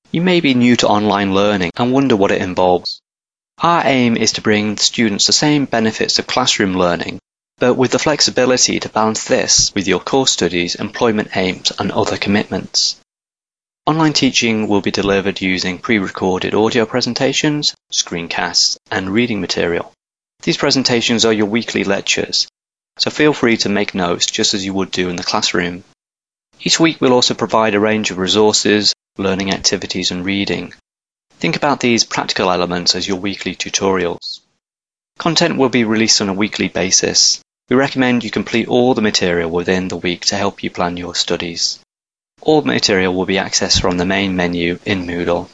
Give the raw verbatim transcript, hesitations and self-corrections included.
You may be new to online learning and wonder what it involves. Our aim is to bring students the same benefits of classroom learning, but with the flexibility to balance this with your core studies, employment aims, and other commitments. Online teaching will be delivered using pre-recorded audio presentations, screencasts, and reading material. These presentations are your weekly lectures, so feel free to make notes just as you would do in the classroom. Each week we'll also provide a range of resources, learning activities, and reading. Think about these practical elements as your weekly tutorials. Content will be released on a weekly basis. We recommend you complete all the material within the week to help you plan your studies. All material will be accessed from the main menu in Moodle.